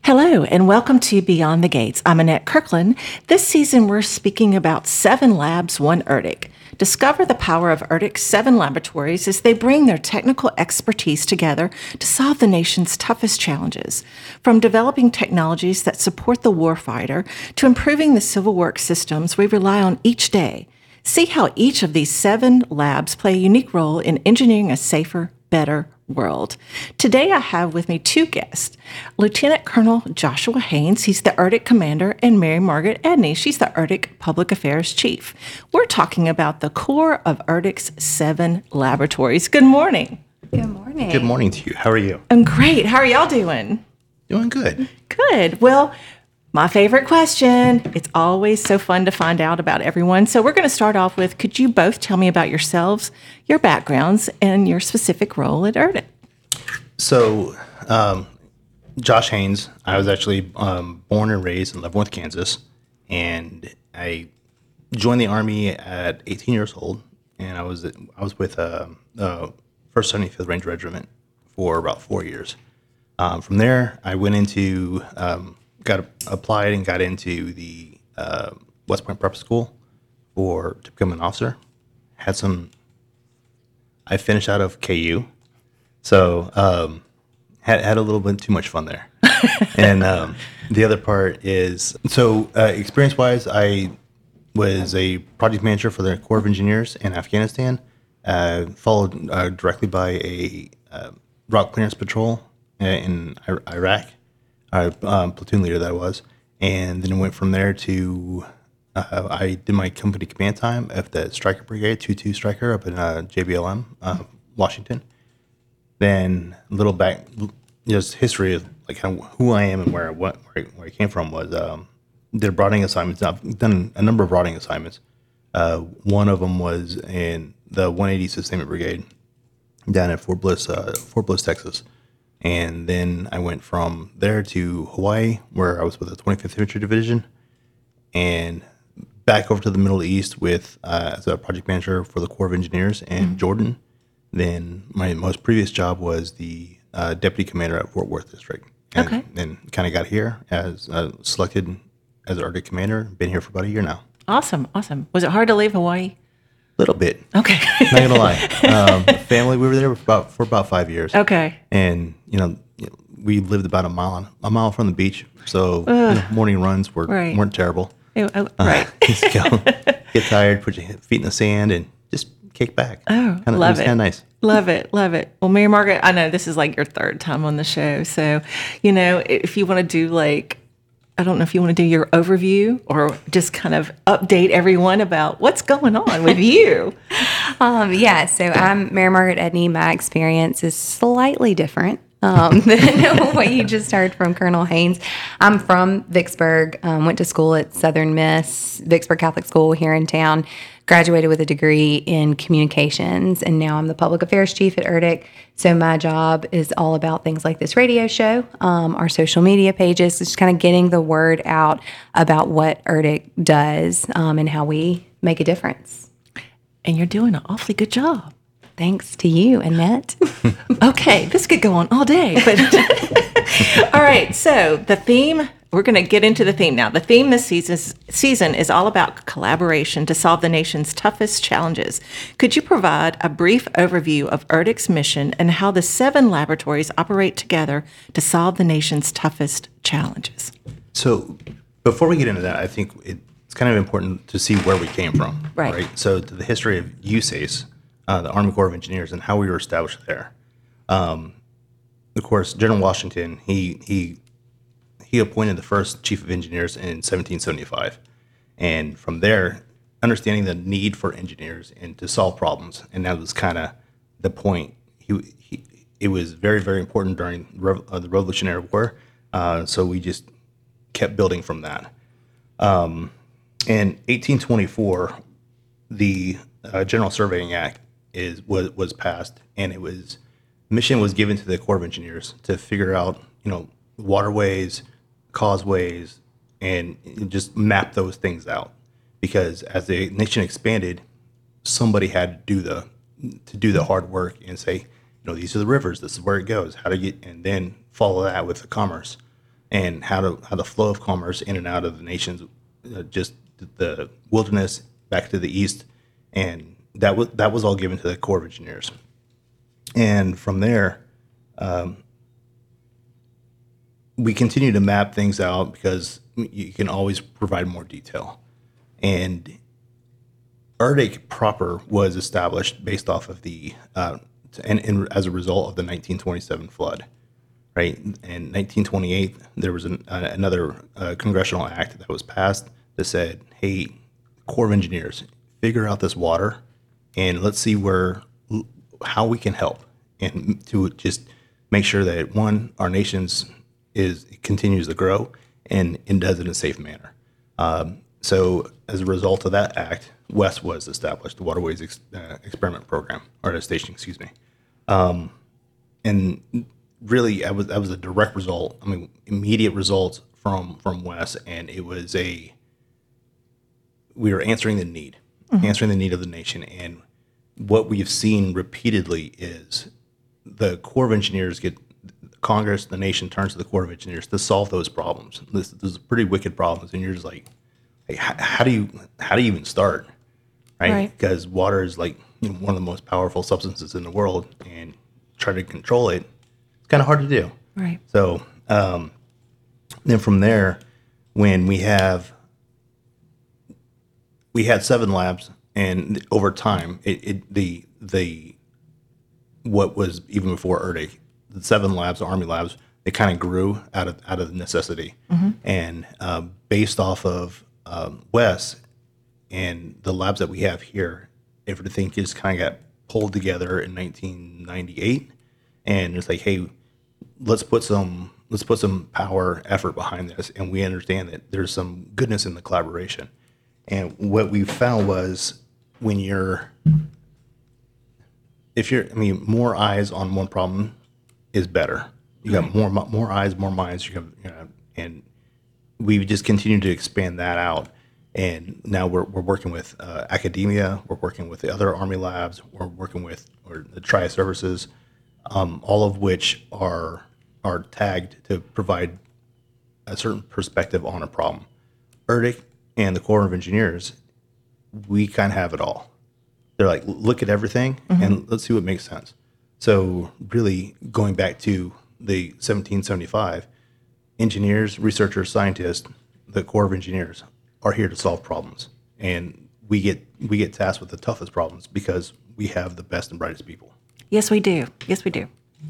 Hello, and welcome to Beyond the Gates. I'm Annette Kirkland. This season, we're speaking about 7 Labs, 1 ERDC. Discover the power of ERDC's 7 laboratories as they bring their technical expertise together to solve the nation's toughest challenges. From developing technologies that support the warfighter to improving the civil works systems we rely on each day. See how each of these 7 labs play a unique role in engineering a safer, better world. Today I have with me 2 guests, Lieutenant Colonel Joshua Haynes, he's the ERDC commander, and Mary Margaret Edney, she's the ERDC Public Affairs Chief. We're talking about the core of ERDC's 7 laboratories. Good morning. Good morning. Good morning to you. How are you? I'm great. How are y'all doing? Doing good. Good. Well, my favorite question. It's always so fun to find out about everyone. So we're going to start off with, could you both tell me about yourselves, your backgrounds, and your specific role at ERDC? So, Josh Haynes, I was actually born and raised in Leavenworth, Kansas, and I joined the Army at 18 years old, and I was with the 1st 75th Ranger Regiment for about 4 years. From there, I went into applied and got into the West Point Prep School to become an officer. I finished out of KU, so had a little bit too much fun there. And the other part is, experience-wise, I was a project manager for the Corps of Engineers in Afghanistan, followed directly by a route clearance patrol in Iraq. Platoon leader that I was, and then went from there to I did my company command time at the Stryker Brigade, 2-2 Stryker up in JBLM, Washington. Then a little back, just history of like who I am and where I came from was did broadening assignments. I've done a number of broadening assignments. One of them was in the 180 Sustainment Brigade down at Fort Bliss, Texas. And then I went from there to Hawaii, where I was with the 25th Infantry Division, and back over to the Middle East as a project manager for the Corps of Engineers in Jordan. Then my most previous job was the deputy commander at Fort Worth District. And then kind of got here as selected as an ERDC commander. Been here for about a year now. Awesome. Was it hard to leave Hawaii? Little bit. Okay. Not gonna lie. Family, we were there for about 5 years. Okay. And we lived about a mile from the beach, so morning runs weren't terrible. Right. Just go, get tired, put your feet in the sand, and just kick back. Oh, love it. It was kind of nice. Love it. Well, Mary Margaret, I know this is like your 3rd time on the show, so if you want to do I don't know if you want to do your overview or just kind of update everyone about what's going on with you. So I'm Mary Margaret Edney. My experience is slightly different than what you just heard from Colonel Haynes. I'm from Vicksburg, went to school at Southern Miss, Vicksburg Catholic School here in town, graduated with a degree in communications, and now I'm the public affairs chief at ERDC. So my job is all about things like this radio show, our social media pages, just kind of getting the word out about what ERDC does and how we make a difference. And you're doing an awfully good job. Thanks to you, Annette. Okay, this could go on all day. But all right, so the theme, we're going to get into the theme now. The theme this season is all about collaboration to solve the nation's toughest challenges. Could you provide a brief overview of ERDC's mission and how the 7 laboratories operate together to solve the nation's toughest challenges? So before we get into that, I think it's kind of important to see where we came from. Right. So to the history of USACE, the Army Corps of Engineers, and how we were established there. Of course, General Washington, he appointed the first chief of engineers in 1775. And from there, understanding the need for engineers and to solve problems. And that was kind of the point. It was very, very important during the Revolutionary War. So we just kept building from that. In 1824, the General Surveying Act was passed, and mission was given to the Corps of Engineers to figure out, waterways, causeways, and just map those things out. Because as the nation expanded, somebody had to do the hard work and say, these are the rivers, this is where it goes, how to get, and then follow that with the commerce. and how the flow of commerce in and out of the nations, just the wilderness back to the east, and that was all given to the Corps of Engineers. And from there, we continue to map things out because you can always provide more detail. And ERDIC proper was established based off of the and as a result of the 1927 flood, right? In 1928, there was another congressional act that was passed that said, "Hey, Corps of Engineers, figure out this water, and let's see how we can help, and to just make sure that one, our nation's continues to grow and does it in a safe manner." So as a result of that act, WES was established, the Waterways Experiment Program, or Station, excuse me. And really, that was a direct result. I mean, immediate results from WES, and we were answering the need of the nation. And what we've seen repeatedly is the Corps of Engineers Congress, the nation turns to the Corps of Engineers to solve those problems. This is pretty wicked problems, and you're just like, hey, how do you even start, right? Because water is like one of the most powerful substances in the world, and try to control it, it's kind of hard to do. Right. So then from there, when we had 7 labs, and over time, what was even before ERDIC, the 7 labs, the Army labs, they kind of grew out of necessity, and based off of WES and the labs that we have here, everything just kind of got pulled together in 1998, and it's like, hey, let's put some power effort behind this, and we understand that there's some goodness in the collaboration. And what we found was more eyes on one problem is better. You got more eyes, more minds. And we just continue to expand that out. And now we're working with academia. We're working with the other Army labs. We're working with the Triad Services, all of which are tagged to provide a certain perspective on a problem. ERDIC and the Corps of Engineers, we kind of have it all. They're like, look at everything and let's see what makes sense. So really going back to the 1775, engineers, researchers, scientists, the Corps of Engineers are here to solve problems. And we get tasked with the toughest problems because we have the best and brightest people. Yes, we do. Yes, we do.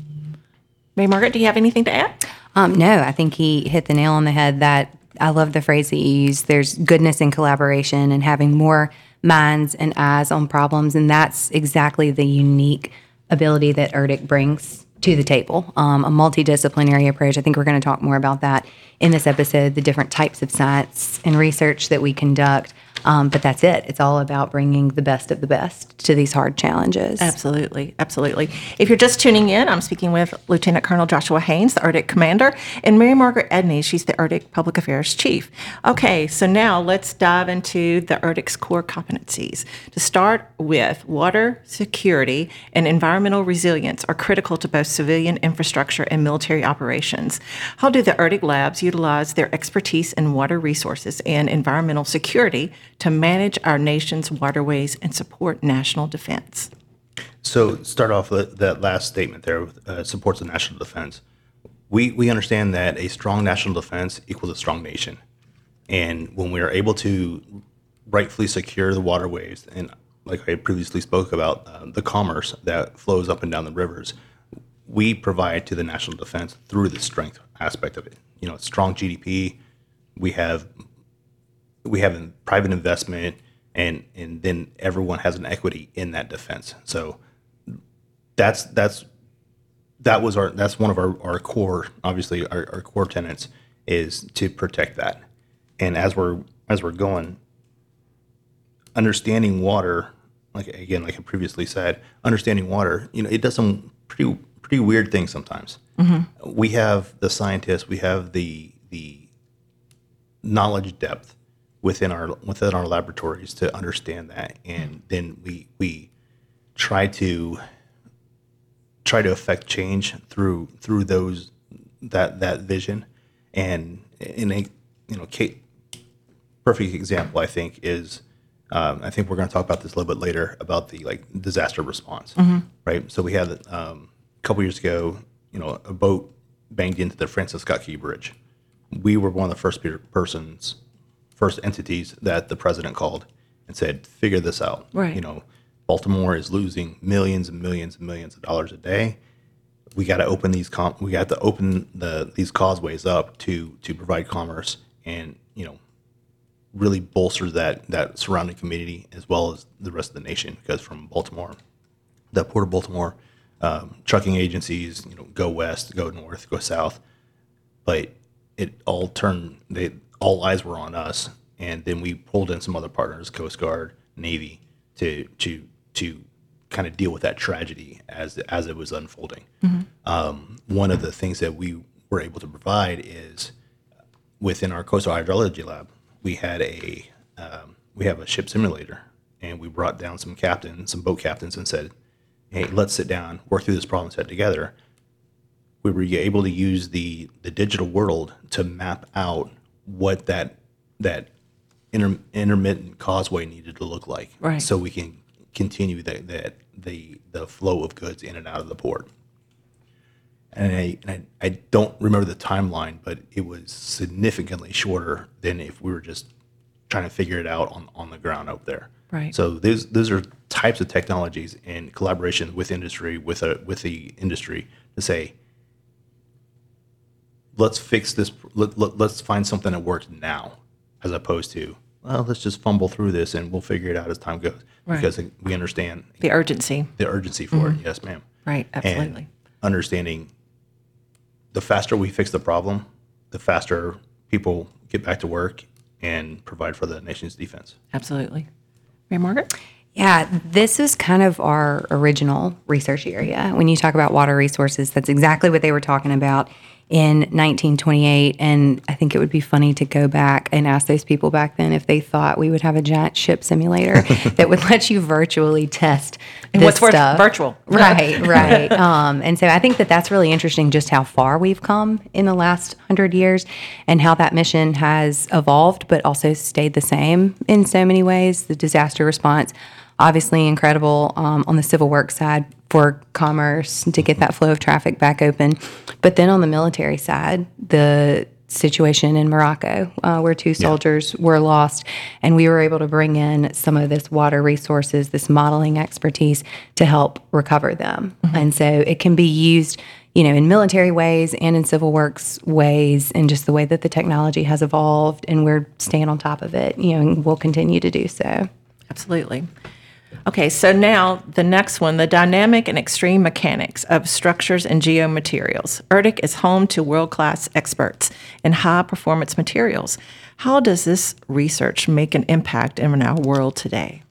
Mary Margaret, do you have anything to add? No, I think he hit the nail on the head. That I love the phrase that you used. There's goodness in collaboration and having more minds and eyes on problems, and that's exactly the unique ability that ERDIC brings to the table. A multidisciplinary approach. I think we're going to talk more about that in this episode, the different types of science and research that we conduct. But that's it. It's all about bringing the best of the best to these hard challenges. Absolutely. Absolutely. If you're just tuning in, I'm speaking with Lieutenant Colonel Joshua Haynes, the ERDIC commander, and Mary Margaret Edney. She's the ERDIC Public Affairs Chief. Okay, so now let's dive into the ERDIC's core competencies. To start with, water security and environmental resilience are critical to both civilian infrastructure and military operations. How do the ERDIC labs utilize their expertise in water resources and environmental security to manage our nation's waterways and support national defense? So start off with that last statement there, supports the national defense. We understand that a strong national defense equals a strong nation. And when we are able to rightfully secure the waterways, and like I previously spoke about, the commerce that flows up and down the rivers, we provide to the national defense through the strength aspect of it. Strong GDP, we have private investment, and then everyone has an equity in that defense. So that's one of our core, obviously our core tenets is to protect that. And as we're going, understanding water, like I previously said, understanding water, it does some pretty weird things sometimes. Mm-hmm. We have the scientists, we have the knowledge depth within our laboratories to understand that, and then we try to affect change through that vision, And in a perfect example, I think is I think we're going to talk about this a little bit later about the disaster response, right? So we had a couple years ago, a boat banged into the Francis Scott Key Bridge. We were one of the first entities that the president called and said, "Figure this out." Right. Baltimore is losing millions and millions and millions of dollars a day. We got to open these these causeways up to provide commerce and really bolster that surrounding community as well as the rest of the nation. Because from Baltimore, the Port of Baltimore, trucking agencies, go west, go north, go south, but it all turned. All eyes were on us, and then we pulled in some other partners, Coast Guard, Navy, to kind of deal with that tragedy as it was unfolding. One of the things that we were able to provide is within our coastal hydrology lab, we have a ship simulator, and we brought down some boat captains, and said, "Hey, let's sit down, work through this problem set together." We were able to use the digital world to map out what that intermittent causeway needed to look like, right, so we can continue the flow of goods in and out of the port. And I don't remember the timeline, but it was significantly shorter than if we were just trying to figure it out on the ground out there. Right. So those are types of technologies in collaboration with industry, with the industry, to say, let's fix this. Let's find something that works now, as opposed to, well, let's just fumble through this and we'll figure it out as time goes. Right. Because we understand the urgency. The urgency for it. Yes, ma'am. Right. Absolutely. And understanding the faster we fix the problem, the faster people get back to work and provide for the nation's defense. Absolutely. Mary Margaret? Yeah, this is kind of our original research area. When you talk about water resources, that's exactly what they were talking about in 1928. And I think it would be funny to go back and ask those people back then if they thought we would have a giant ship simulator that would let you virtually test and this what's stuff. Virtual. Right. And so I think that's really interesting, just how far we've come in the last 100 years and how that mission has evolved, but also stayed the same in so many ways. The disaster response, obviously incredible on the civil works side for commerce to get that flow of traffic back open. But then on the military side, the situation in Morocco where two soldiers were lost, and we were able to bring in some of this water resources, this modeling expertise to help recover them. And so it can be used, in military ways and in civil works ways, and just the way that the technology has evolved, and we're staying on top of it, and we'll continue to do so. Absolutely. Okay, so now the next one, the dynamic and extreme mechanics of structures and geomaterials. ERDC is home to world-class experts in high-performance materials. How does this research make an impact in our world today?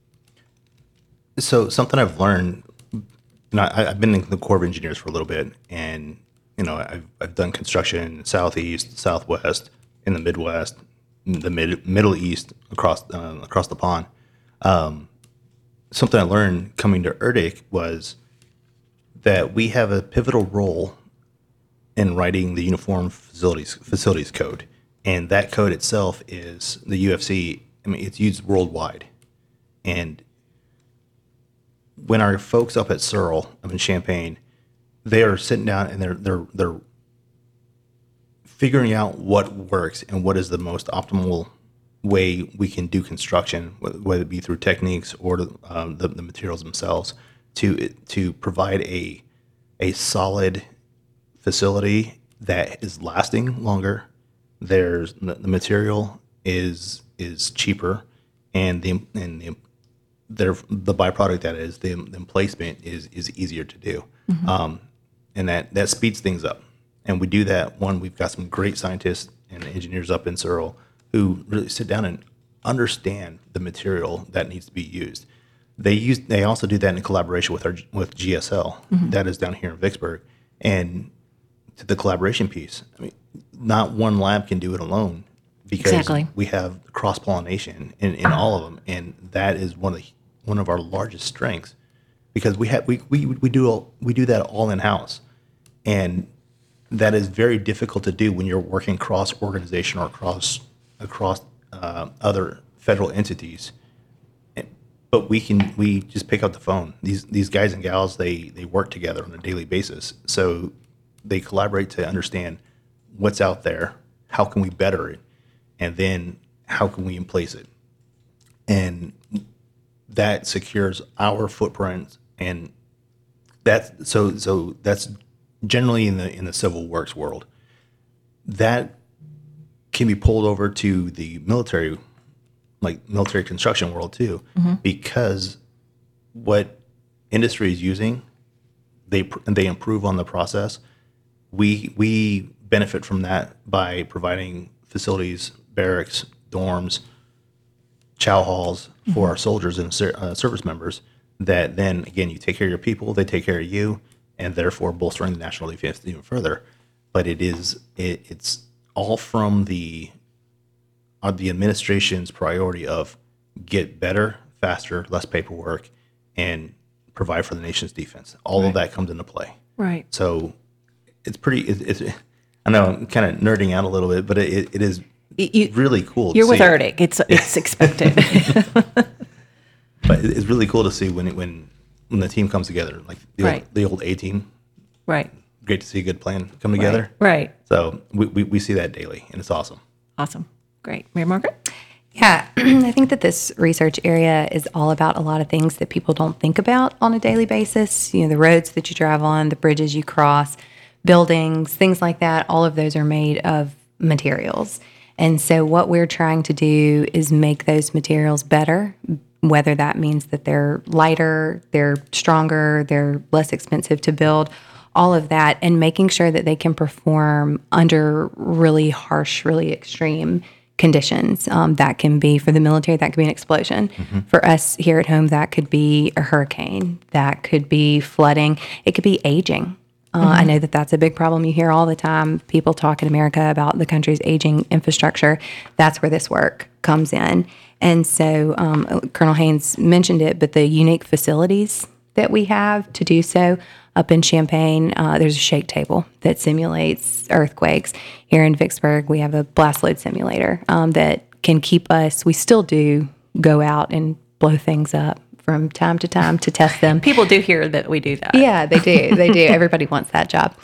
So something I've learned, I've been in the Corps of Engineers for a little bit, and I've done construction in the Southeast, Southwest, in the Midwest, the Middle East, across the pond. Something I learned coming to ERDC was that we have a pivotal role in writing the Uniform Facilities Code. And that code itself is the UFC. It's used worldwide. And when our folks up at Searle, up in Champaign, they are sitting down and they're figuring out what works and what is the most optimal way we can do construction, whether it be through techniques or the materials themselves, to provide a solid facility that is lasting longer. The material is cheaper, and the byproduct that is the emplacement is easier to do, and that speeds things up. And we do that. One, we've got some great scientists and engineers up in Searle who really sit down and understand the material that needs to be used. They also do that in collaboration with GSL, that is down here in Vicksburg. And to the collaboration piece, not one lab can do it alone, because we have cross-pollination in all of them, and that is one of our largest strengths, because we do that all in-house. And that is very difficult to do when you're working cross organization or across other federal entities. But we just pick up the phone. These guys and gals, they work together on a daily basis. So they collaborate to understand what's out there, how can we better it, and then how can we emplace it. And that secures our footprint, and that's so that's generally in the civil works world. That can be pulled over to the military construction world too, because what industry is using, they improve on the process. We benefit from that by providing facilities, barracks, dorms, chow halls for our soldiers and service members. That then again, you take care of your people, they take care of you, and therefore bolstering the national defense even further. But it's all from the administration's priority of get better, faster, less paperwork, and provide for the nation's defense. All of that comes into play. Right. So it's pretty. I know I'm kind of nerding out a little bit, but it is really cool. You're with see. ERDIC. It's expected. But it's really cool to see when the team comes together, like the old A team. Right. Great to see a good plan come together. Right. So we see that daily, and it's awesome. Awesome. Great. Mary Margaret? Yeah, I think that this research area is all about a lot of things that people don't think about on a daily basis. You know, the roads that you drive on, the bridges you cross, buildings, things like that. All of those are made of materials. And so what we're trying to do is make those materials better, whether that means that they're lighter, they're stronger, they're less expensive to build, all of that, and making sure that they can perform under really harsh, really extreme conditions. That can be, for the military, that could be an explosion. For us here at home, that could be a hurricane. That could be flooding. It could be aging. I know that that's a big problem. You hear all the time people talk in America about the country's aging infrastructure. That's where this work comes in. And so Colonel Haynes mentioned it, but the unique facilities that we have to do so up in Champaign, there's a shake table that simulates earthquakes. Here in Vicksburg, we have a blast load simulator that can keep us, we still do go out and blow things up from time to time to test them. People do hear that we do that. Yeah, they do. They do. Everybody wants that job.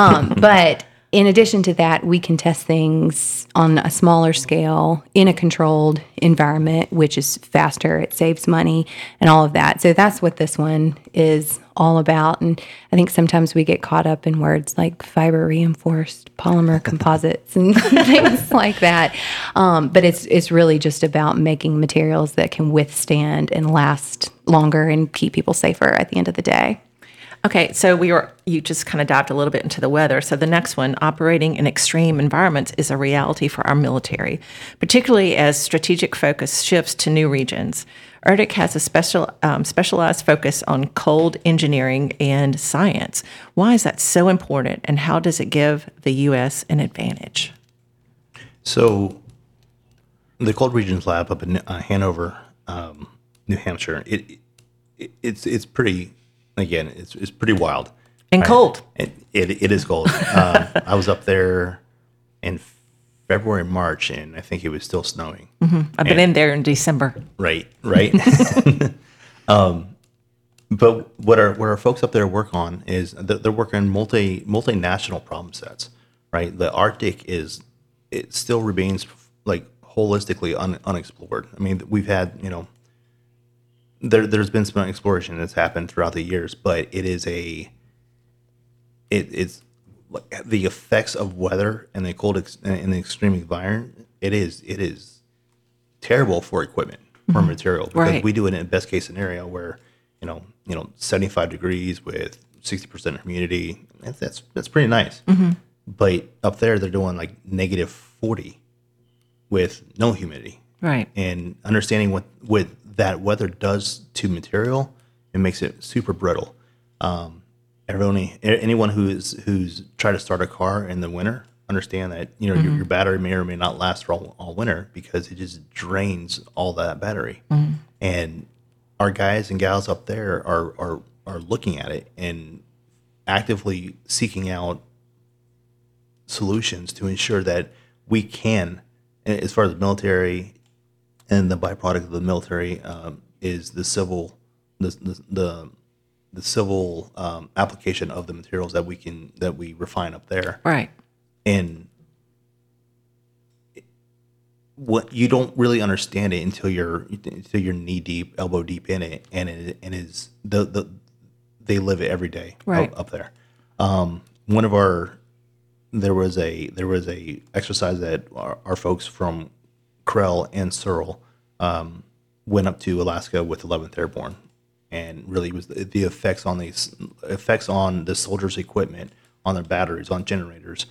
But in addition to that, we can test things on a smaller scale in a controlled environment, which is faster. It saves money and all of that. So that's what this one is all about. And I think sometimes we get caught up in words like fiber reinforced polymer composites and things like that. But it's really just about making materials that can withstand and last longer and keep people safer at the end of the day. Okay, so you just kind of dived a little bit into the weather. So the next one, operating in extreme environments, is a reality for our military, particularly as strategic focus shifts to new regions. ERDIC has a specialized focus on cold engineering and science. Why is that so important, and how does it give the U.S. an advantage? So the Cold Regions Lab up in Hanover, New Hampshire, it's pretty. Again, it's pretty wild and cold. It is cold. I was up there in February, March, and I think it was still snowing. I've been in there in December. Right. But what our folks up there work on is they're working multinational problem sets. Right. The Arctic it still remains like holistically unexplored. I mean, we've had There's been some exploration that's happened throughout the years, but it's the effects of weather and the cold and the extreme environment. It is terrible for equipment, for material, because we do it in a best case scenario where 75 degrees with 60% humidity. That's pretty nice. But up there they're doing like negative 40 with no humidity. Right. And understanding what that weather does to material, it makes it super brittle. Anyone who's tried to start a car in the winter understand that your battery may or may not last for all winter because it just drains all that battery. And our guys and gals up there are looking at it and actively seeking out solutions to ensure that we can, as far as the military and the byproduct of the military is the civil application of the materials that we refine up there. Right. And what you don't really understand it until you're knee deep, elbow deep in it, and they live it every day Right. up there. There was a exercise that our folks from Krell and Searle went up to Alaska with 11th Airborne, and really was the effects on the soldiers' equipment, on their batteries, on generators,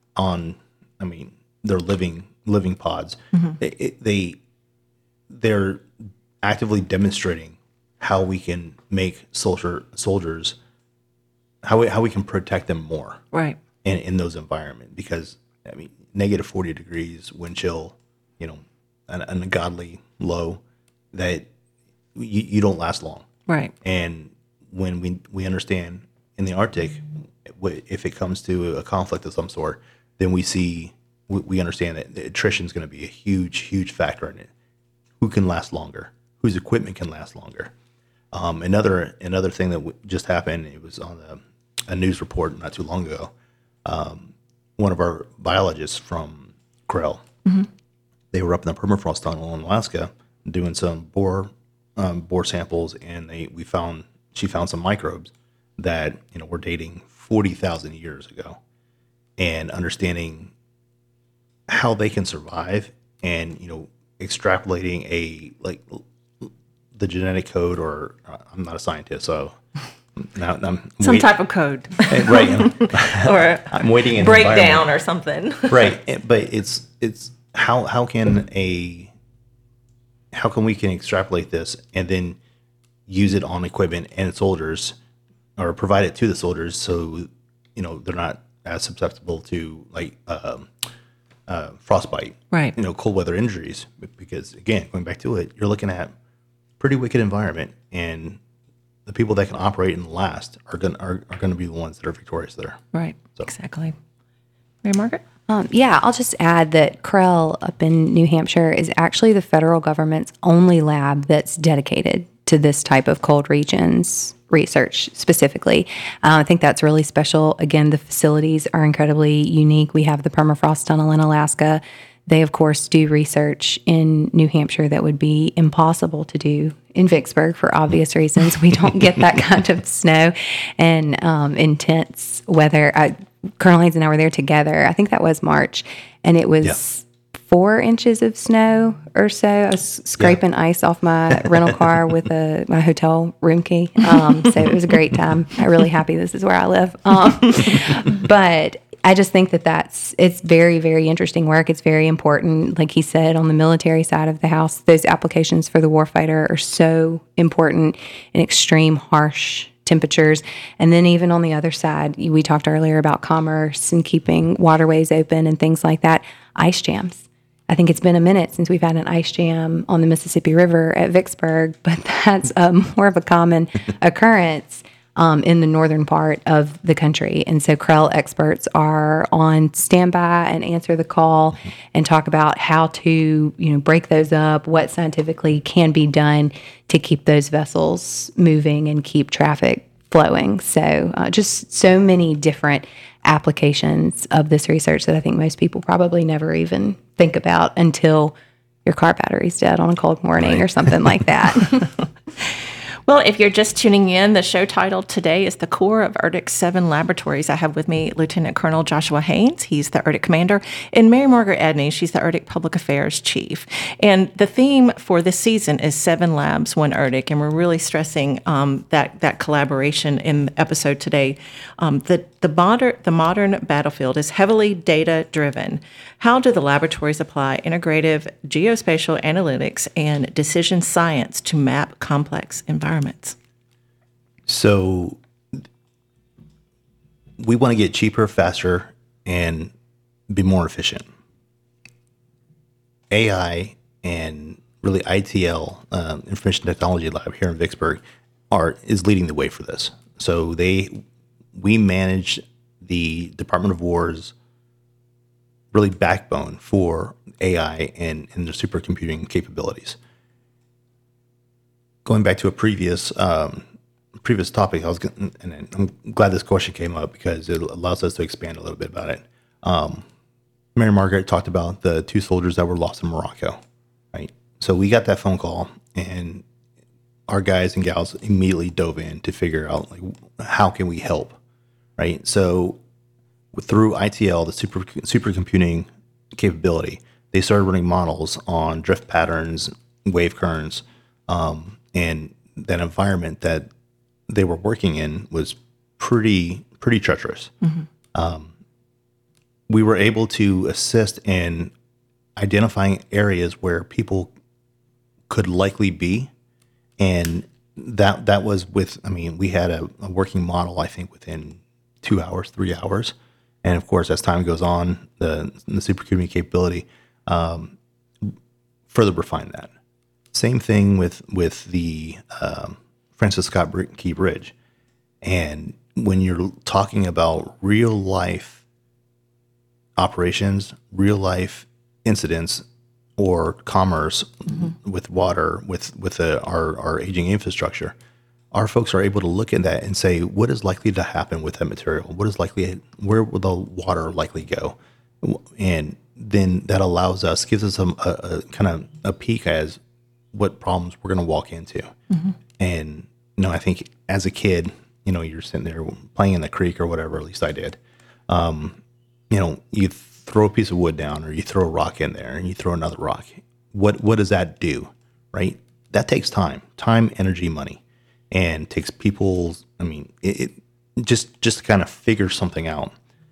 their living pods. Mm-hmm. They're actively demonstrating how we can make soldiers how we can protect them more, Right. in those environments, because negative 40 degrees, wind chill, an ungodly low, that you don't last long. Right. And when we understand in the Arctic, if it comes to a conflict of some sort, then we understand that attrition is going to be a huge factor in it. Who can last longer? Whose equipment can last longer? Another thing that just happened, it was on a news report not too long ago. One of our biologists from Krell, mm-hmm. they were up in the permafrost tunnel in Alaska doing some boar samples, and she found some microbes that were dating 40,000 years ago, and understanding how they can survive, and extrapolating the genetic code, or I'm not a scientist, so now I'm some type of code, right? Or I'm waiting in breakdown or something, right? But it's how can we can extrapolate this and then use it on equipment and soldiers, or provide it to the soldiers, so they're not as susceptible to frostbite, right? Cold weather injuries, because again, going back to it, you're looking at pretty wicked environment, and the people that can operate and last are going to be the ones that are victorious there. Right. So. Exactly. Mary Margaret? Yeah, I'll just add that Krell up in New Hampshire is actually the federal government's only lab that's dedicated to this type of cold regions research specifically. I think that's really special. Again, the facilities are incredibly unique. We have the permafrost tunnel in Alaska. They, of course, do research in New Hampshire that would be impossible to do in Vicksburg for obvious reasons. We don't get that kind of snow and intense weather. Colonel Haynes and I were there together. I think that was March, and it was 4 inches of snow or so. I was scraping ice off my rental car with my hotel room key. So it was a great time. I'm really happy this is where I live. But I just think it's very, very interesting work. It's very important. Like he said, on the military side of the house, those applications for the warfighter are so important in extreme harsh temperatures. And then even on the other side, we talked earlier about commerce and keeping waterways open and things like that. Ice jams. I think it's been a minute since we've had an ice jam on the Mississippi River at Vicksburg, but that's more of a common occurrence in the northern part of the country. And so Krell experts are on standby and answer the call and talk about how to, break those up, what scientifically can be done to keep those vessels moving and keep traffic flowing. So just so many different applications of this research that I think most people probably never even think about until your car battery's dead on a cold morning or something like that. Well, if you're just tuning in, the show title today is The Core of ERDIC 7 Laboratories. I have with me Lieutenant Colonel Joshua Haynes. He's the ERDIC commander. And Mary Margaret Edney, she's the ERDIC Public Affairs Chief. And the theme for this season is 7 Labs, 1 ERDIC. And we're really stressing that collaboration in the episode today. The modern battlefield is heavily data-driven. How do the laboratories apply integrative geospatial analytics and decision science to map complex environments? So we want to get cheaper, faster, and be more efficient. AI and really ITL, Information Technology Lab here in Vicksburg, is leading the way for this. So we manage the Department of War's really backbone for AI and the supercomputing capabilities. Going back to a previous topic, and I'm glad this question came up because it allows us to expand a little bit about it. Mary Margaret talked about the 2 soldiers that were lost in Morocco, right? So we got that phone call, and our guys and gals immediately dove in to figure out like how can we help, right? So through ITL, the supercomputing capability, they started running models on drift patterns, wave currents, and that environment that they were working in was pretty treacherous. We were able to assist in identifying areas where people could likely be, and that was with. I mean, we had a working model, I think, within 2 hours, 3 hours, and of course, as time goes on, the supercomputing capability further refined that. Same thing with the Francis Scott Key Bridge, and when you're talking about real life operations, real life incidents, or commerce with water, with our aging infrastructure, our folks are able to look at that and say, what is likely to happen with that material? Where will the water likely go? And then that allows us, gives us a kind of a peek as what problems we're going to walk into. And, I think as a kid, you're sitting there playing in the creek or whatever, at least I did. You throw a piece of wood down or you throw a rock in there and you throw another rock. What does that do, right? That takes time, energy, money, and takes people's, it just to kind of figure something out.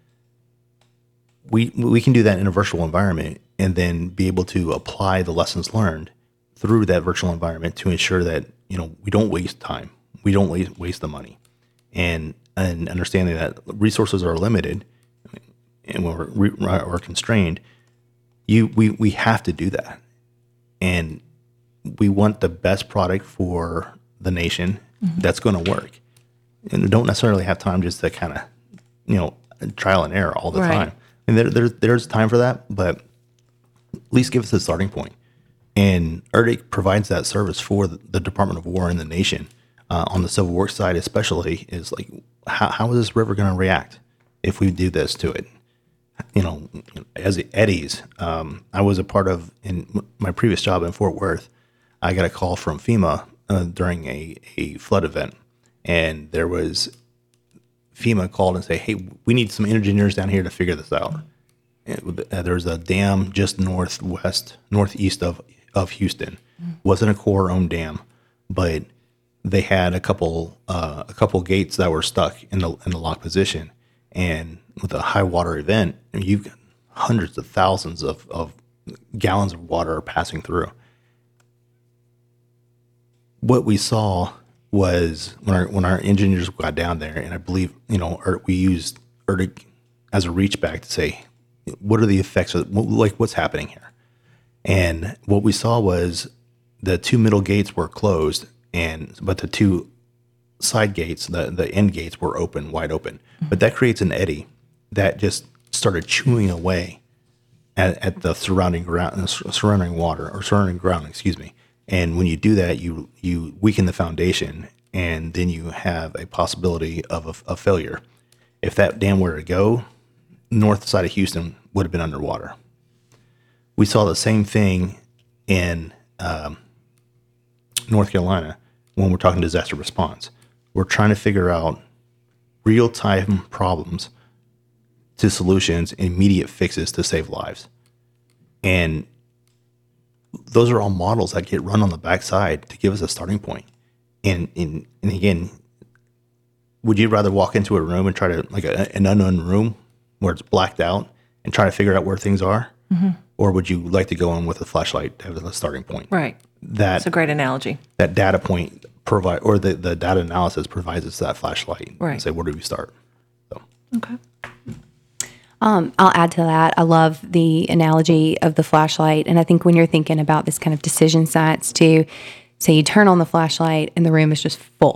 We can do that in a virtual environment and then be able to apply the lessons learned through that virtual environment to ensure that, we don't waste time. We don't waste the money, and understanding that resources are limited and when we're constrained, we have to do that. And we want the best product for the nation that's going to work. And we don't necessarily have time just to kind of, trial and error all the time. And there's time for that, but at least give us a starting point. And ERDIC provides that service for the Department of War and the nation. On the civil works side especially, is like, how is this river going to react if we do this to it? As eddies, I was a part of, in my previous job in Fort Worth, I got a call from FEMA during a flood event. And there was, FEMA called and say, hey, we need some engineers down here to figure this out. There's a dam just northeast of Houston. Wasn't a Corps-owned dam, but they had a couple gates that were stuck in the locked position. And with a high water event, you've got hundreds of thousands of gallons of water passing through. What we saw was when our engineers got down there, and I believe we used ERDIC as a reach back to say, what are the effects of what's happening here? And what we saw was the 2 middle gates were closed, but the 2 side gates, the end gates were wide open. But that creates an eddy that just started chewing away at the surrounding water or surrounding ground, excuse me. And when you do that, you weaken the foundation, and then you have a possibility of a failure. If that dam were to go, north side of Houston would have been underwater. We saw the same thing in North Carolina when we're talking disaster response. We're trying to figure out real-time problems to solutions, immediate fixes to save lives. And those are all models that get run on the backside to give us a starting point. And again, would you rather walk into a room and try to, like an unknown room where it's blacked out, and try to figure out where things are? Mm-hmm. Or would you like to go in with a flashlight as a starting point? Right. That's a great analogy. That data point the data analysis provides us that flashlight. Right. And say, where do we start? So. Okay. I'll add to that. I love the analogy of the flashlight. And I think when you're thinking about this kind of decision science too, say you turn on the flashlight and the room is just full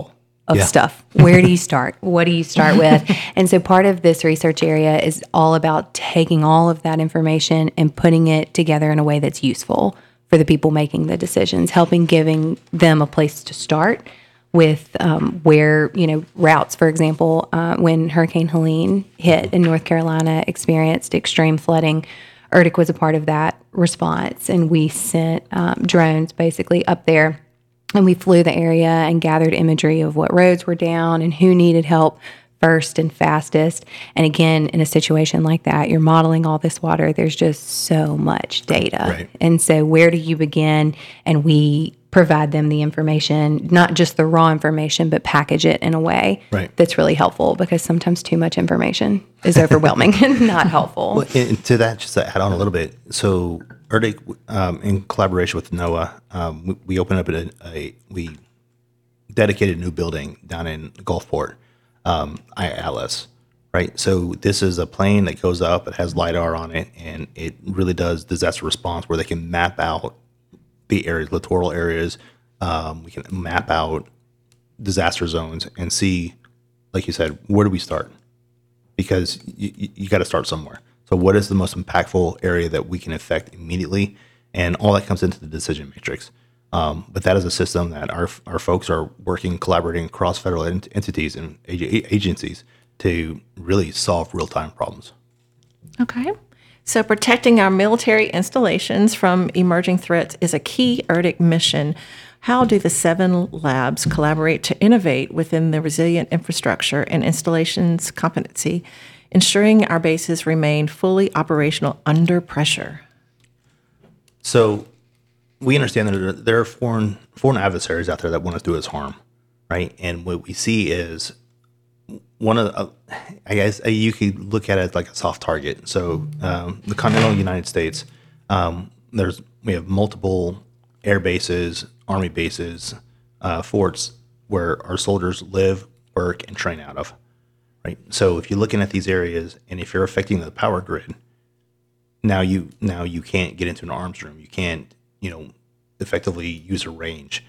of Yeah. stuff. Where do you start? What do you start with? And so part of this research area is all about taking all of that information and putting it together in a way that's useful for the people making the decisions, giving them a place to start with where, routes, for example, when Hurricane Helene hit in North Carolina, experienced extreme flooding. ERDIC was a part of that response, and we sent drones basically up there, and we flew the area and gathered imagery of what roads were down and who needed help first and fastest. And again, in a situation like that, you're modeling all this water. There's just so much data. Right. And so where do you begin? And we provide them the information, not just the raw information, but package it in a way Right. that's really helpful, because sometimes too much information is overwhelming and not helpful. Well, and to that, just to add on a little bit, so ERDIC, in collaboration with NOAA, we opened up we dedicated a new building down in Gulfport, Atlas, right? So this is a plane that goes up, it has LiDAR on it, and it really does disaster response where they can map out the areas, littoral areas. We can map out disaster zones and see, like you said, where do we start? Because you got to start somewhere. So what is the most impactful area that we can affect immediately? And all that comes into the decision matrix. But that is a system that our folks are working, collaborating across federal entities and agencies to really solve real-time problems. Okay. So protecting our military installations from emerging threats is a key ERDIC mission. How do the 7 labs collaborate to innovate within the resilient infrastructure and installations competency, ensuring our bases remain fully operational under pressure? So we understand that there are foreign adversaries out there that want to do us harm, right? And what we see is one of the, I guess you could look at it like a soft target. So the continental United States, we have multiple air bases, army bases, forts where our soldiers live, work, and train out of, right? So if you're looking at these areas, and if you're affecting the power grid, now you can't get into an arms room. You can't, effectively use a range.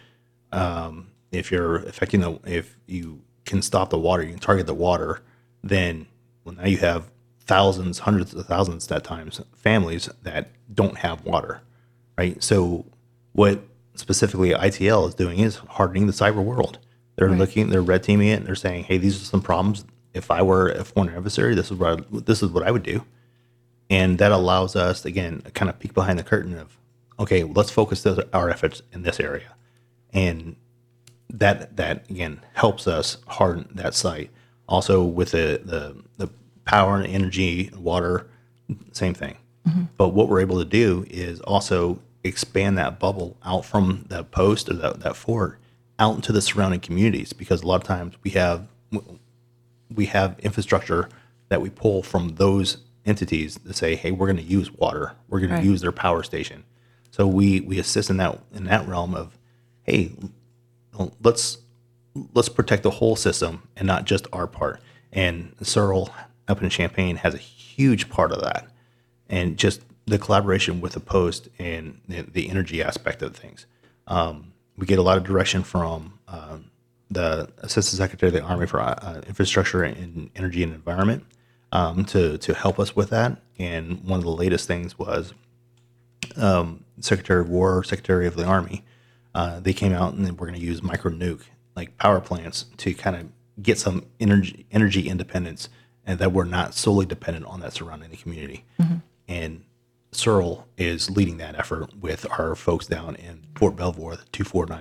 If you're affecting if you can stop the water, you can target the water, then now you have thousands, hundreds of thousands at times, families that don't have water, right? So what specifically ITL is doing is hardening the cyber world. They're they're red teaming it, and they're saying, hey, these are some problems. If I were a foreign adversary, this is what I would do. And that allows us, again, a kind of peek behind the curtain of, okay, let's focus our efforts in this area. And that again helps us harden that site. Also with the power and energy, water, same thing. Mm-hmm. But what we're able to do is also expand that bubble out from that post or that fort out into the surrounding communities, because a lot of times we have infrastructure that we pull from those entities to say, hey, we're going to use water, we're going to use their power station. So we assist in that realm of, hey, let's protect the whole system and not just our part. And Searle up in Champaign has a huge part of that, and just the collaboration with the post and the energy aspect of things. We get a lot of direction from the Assistant Secretary of the Army for Infrastructure and Energy and Environment to help us with that. And one of the latest things was Secretary of War, Secretary of the Army. They came out and we're going to use micro nuke, like power plants, to kind of get some energy independence, and that we're not solely dependent on that surrounding the community. Mm-hmm. And Searle is leading that effort with our folks down in Fort Belvoir, the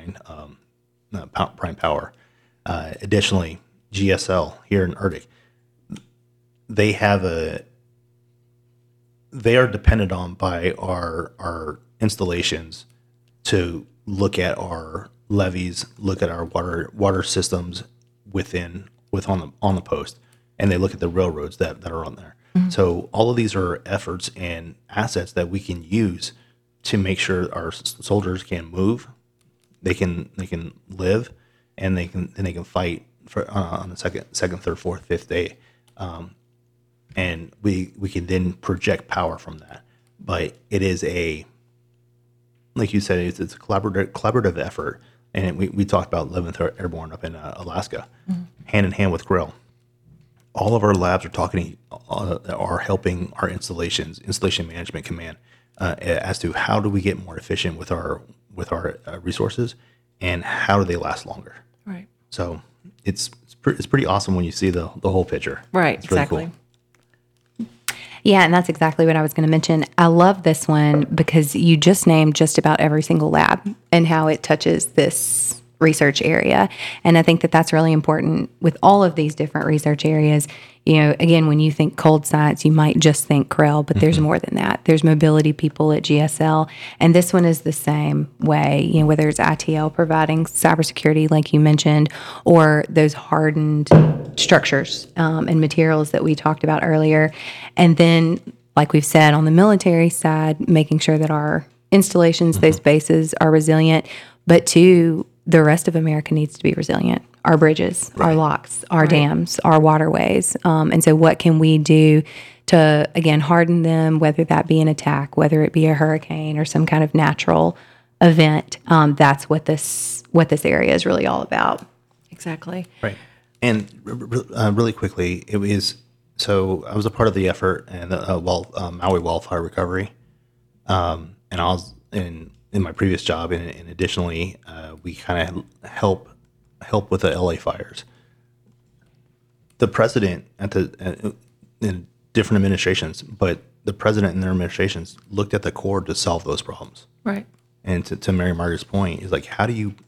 249 Prime Power. Additionally, GSL here in ERDIC, they are dependent on by our installations to look at our levees, look at our water systems on the post, and they look at the railroads that are on there. Mm-hmm. So all of these are efforts and assets that we can use to make sure our soldiers can move, they can live, and they can fight for on the second, third, fourth, fifth day, and we can then project power from that. But it is like you said, it's a collaborative effort and we talked about 11th Airborne up in Alaska, hand in hand with Grill. All of our labs are helping our installation management command, as to how do we get more efficient with our resources, and how do they last longer. Right. So it's pretty awesome when you see the whole picture. Right. It's really Exactly. cool. Yeah, and that's exactly what I was going to mention. I love this one because you just named just about every single lab and how it touches this research area. And I think that that's really important with all of these different research areas. You know, again, when you think cold science, you might just think Krell, but there's more than that. There's mobility people at GSL, and this one is the same way. You know, whether it's ITL providing cybersecurity, like you mentioned, or those hardened structures and materials that we talked about earlier. And then, like we've said, on the military side, making sure that our installations, those bases are resilient, but two, the rest of America needs to be resilient. Our bridges, our locks, our dams, our waterways. And so what can we do to, again, harden them, whether that be an attack, whether it be a hurricane or some kind of natural event? That's what this area is really all about. Exactly. Right. And really quickly, I was a part of the effort and Maui wildfire recovery. And I was in my previous job, and additionally, we kind of help with the LA fires. The president in different administrations, but the president and their administrations looked at the Corps to solve those problems. Right. And to Mary Margaret's point, is like, how do you,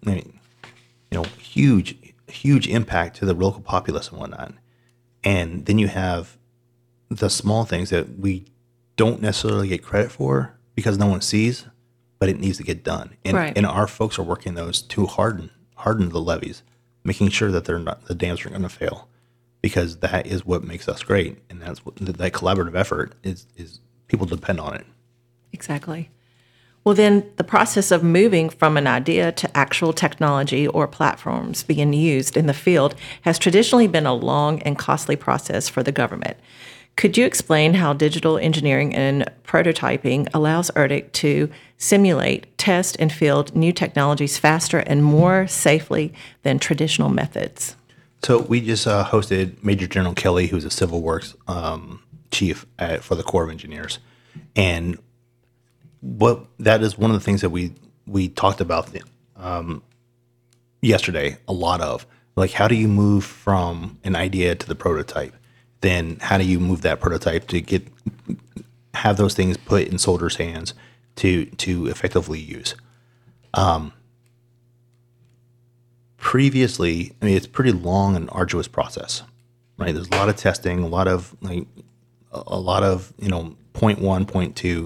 huge impact to the local populace and whatnot. And then you have the small things that we don't necessarily get credit for because no one sees, but it needs to get done. And, and our folks are working those to harden the levees, making sure that the dams are going to fail, because that is what makes us great. And that's what that collaborative effort is people depend on it. Exactly. Well, then the process of moving from an idea to actual technology or platforms being used in the field has traditionally been a long and costly process for the government. Could you explain how digital engineering and prototyping allows ERDC to simulate, test, and field new technologies faster and more safely than traditional methods? So we just hosted Major General Kelly, who's a Civil Works chief for the Corps of Engineers. And that is one of the things that we talked about yesterday a lot of. Like, how do you move from an idea to the prototype? Then how do you move that prototype to have those things put in soldiers' hands to effectively use? Previously, I mean, it's a pretty long and arduous process, right? There's a lot of testing, a lot of point one, point two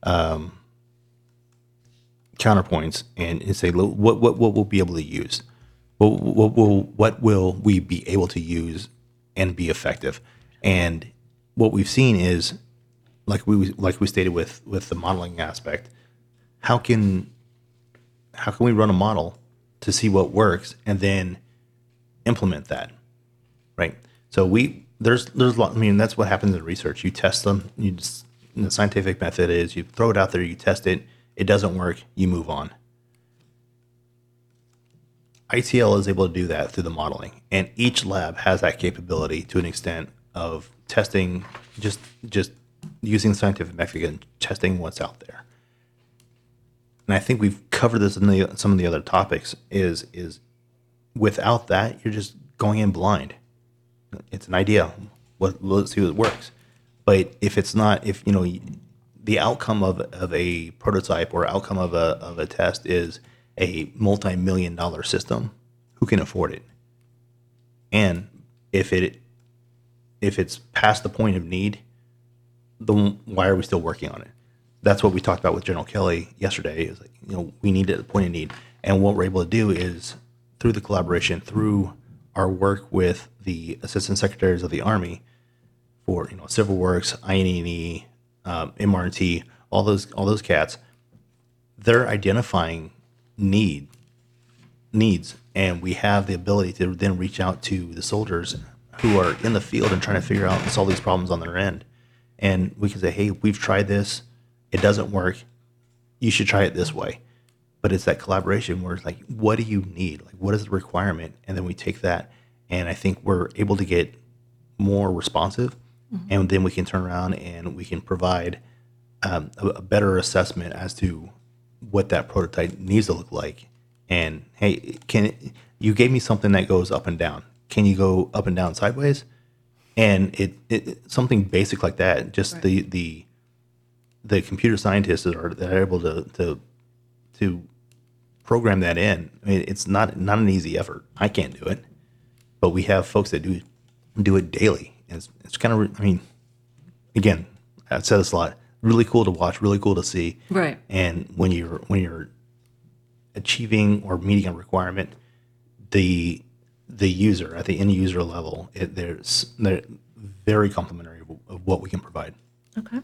counterpoints, and say what we'll be able to use, what will we be able to use and be effective. And what we've seen is, like we stated with the modeling aspect, how can we run a model to see what works and then implement that, right? So there's a lot. I mean, that's what happens in research. You test them. The scientific method is you throw it out there, you test it. It doesn't work, you move on. ITL is able to do that through the modeling, and each lab has that capability to an extent of testing, just using the scientific method and testing what's out there. And I think we've covered this in some of the other topics. Is without that, you're just going in blind. It's an idea. Let's see what works. But if it's not, the outcome of a prototype or outcome of a test is a multi-million-dollar system, who can afford it? And if it's past the point of need, then why are we still working on it? That's what we talked about with General Kelly yesterday. Is we need it at the point of need, and what we're able to do is through the collaboration, through our work with the Assistant Secretaries of the Army for Civil Works, INE, MRT, all those cats, they're identifying needs, and we have the ability to then reach out to the soldiers who are in the field and trying to figure out and solve these problems on their end. And we can say, hey, we've tried this, it doesn't work, you should try it this way. but it's that collaboration where it's like, what do you need? Like, what is the requirement? And then we take that, and I think we're able to get more responsive, and then we can turn around and we can provide a better assessment as to what that prototype needs to look like. And hey, you gave me something that goes up and down. Can you go up and down sideways? And it something basic like that. Just right. the computer scientists that are able to program that in. I mean, it's not an easy effort. I can't do it, but we have folks that do it daily. And it's kind of, I mean, again, I've said this a lot. Really cool to watch, really cool to see. Right. And when you're achieving or meeting a requirement, the user at the end user level, they're very complimentary of what we can provide. Okay.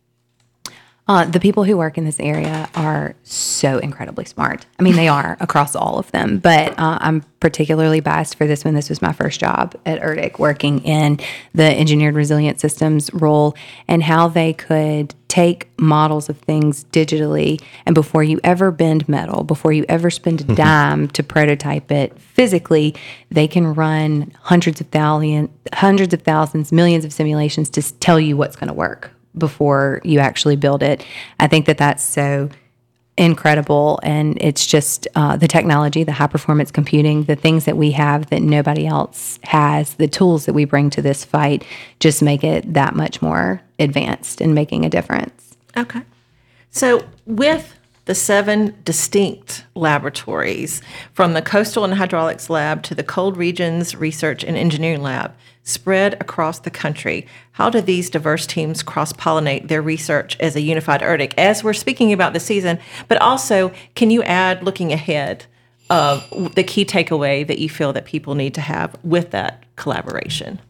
The people who work in this area are so incredibly smart. I mean, they are across all of them, but I'm particularly biased for this one. This was my first job at ERDIC, working in the engineered resilient systems role, and how they could take models of things digitally, and before you ever bend metal, before you ever spend a dime to prototype it physically, they can run hundreds of thousands, millions of simulations to tell you what's going to work before you actually build it. I think that that's so incredible, and it's just the technology, the high performance computing, the things that we have that nobody else has, the tools that we bring to this fight just make it that much more advanced and making a difference. Okay. So with the 7 distinct laboratories, from the Coastal and Hydraulics Lab to the Cold Regions Research and Engineering Lab, spread across the country, how do these diverse teams cross-pollinate their research as a unified ERDIC? As we're speaking about the season, but also, can you add, looking ahead, of the key takeaway that you feel that people need to have with that collaboration?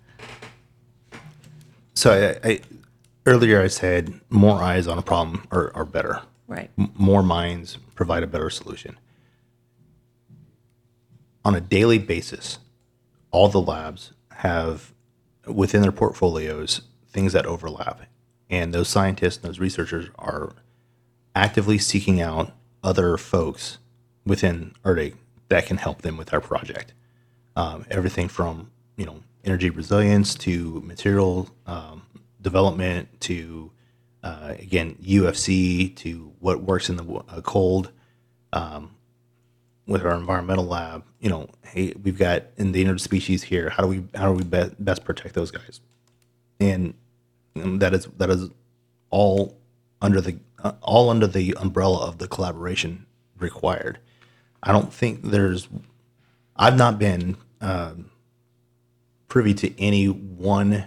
So earlier I said more eyes on a problem are better. Right. More minds provide a better solution. On a daily basis, all the labs have within their portfolios things that overlap. And those scientists and those researchers are actively seeking out other folks within ERDIC that can help them with our project. Everything from, energy resilience to material development to, again, UFC to what works in the cold. With our environmental lab, hey, we've got endangered species here. How do we best protect those guys? And that is all under the umbrella of the collaboration required. I don't think I've not been privy to any one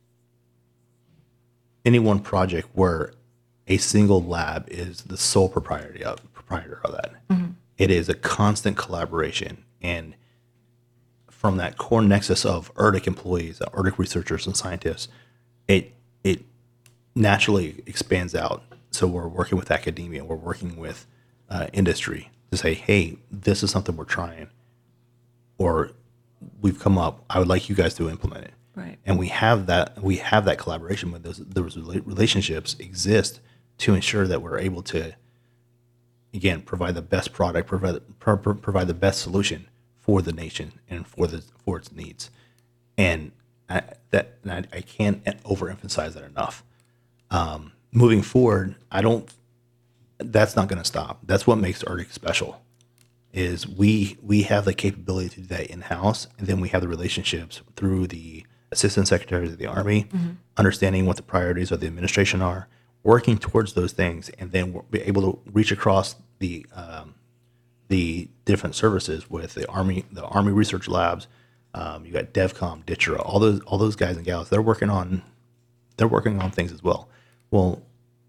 project where a single lab is the sole proprietor of that. Mm-hmm. It is a constant collaboration, and from that core nexus of ERDIC employees, ERDIC researchers and scientists, it naturally expands out. So we're working with academia, we're working with industry to say, hey, this is something we're trying, or we've come up. I would like you guys to implement it. Right. And we have that collaboration with those relationships exist to ensure that we're able to, again, provide the best product, provide the best solution for the nation and for its needs. And I can't overemphasize that enough. Moving forward, that's not going to stop. That's what makes ERDIC special, is we have the capability to do that in-house, and then we have the relationships through the assistant secretaries of the Army, understanding what the priorities of the administration are, working towards those things, and then we'll be able to reach across the different services with the Army research labs. You got DevCom, DITRA, all those guys and gals. They're working on things as well. Well,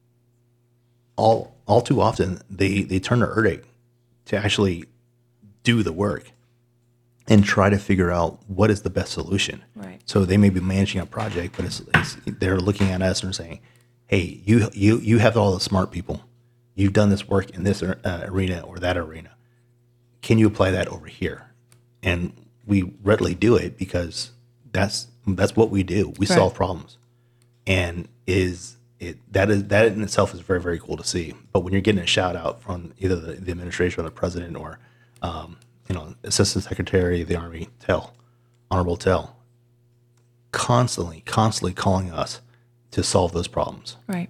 all too often they turn to ERDIC to actually do the work and try to figure out what is the best solution. Right. So they may be managing a project, but they're looking at us and saying, hey, you have all the smart people. You've done this work in this arena or that arena. Can you apply that over here? And we readily do it because that's what we do. We solve problems. And is that in itself is very, very cool to see. But when you're getting a shout out from either the administration or the president or Assistant Secretary of the Army Honorable Tell, constantly calling us to solve those problems. Right.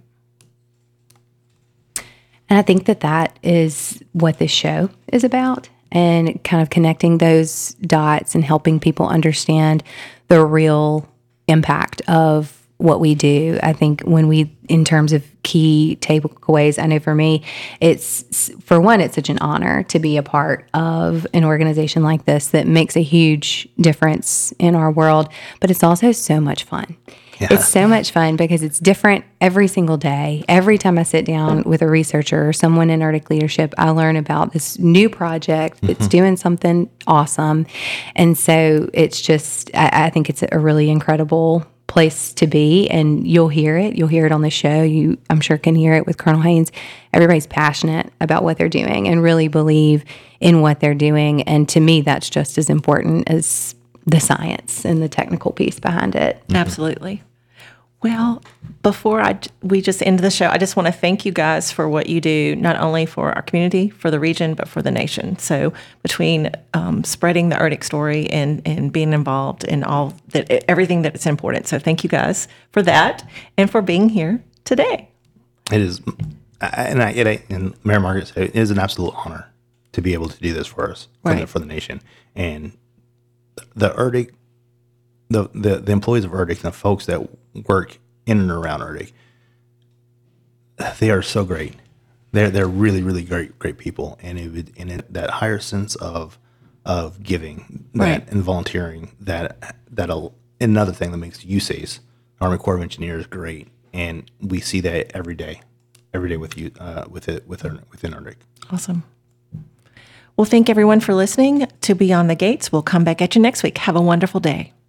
And I think that is what this show is about, and kind of connecting those dots and helping people understand the real impact of what we do. I think in terms of key takeaways, I know for me, it's such an honor to be a part of an organization like this that makes a huge difference in our world, but it's also so much fun. Yeah. It's so much fun because it's different every single day. Every time I sit down with a researcher or someone in Arctic leadership, I learn about this new project that's doing something awesome. And so it's just, I think it's a really incredible place to be, and you'll hear it on the show. You, I'm sure, can hear it with Colonel Haynes. Everybody's passionate about what they're doing and really believe in what they're doing, and to me that's just as important as the science and the technical piece behind it. Absolutely. Well, before we just end the show, I just want to thank you guys for what you do, not only for our community, for the region, but for the nation. So between spreading the Arctic story and being involved in everything that's important. So thank you guys for that and for being here today. It is, and Mayor Margaret said, it is an absolute honor to be able to do this for us, for the nation. And the Arctic, the employees of Arctic and the folks that work in and around Arctic, they are so great. They're really, really great people, and that higher sense of giving and volunteering that'll another thing that makes USACE, Army Corps of Engineers, great, and we see that every day with you within Arctic. Awesome. Well, thank everyone for listening to Beyond the Gates. We'll come back at you next week. Have a wonderful day.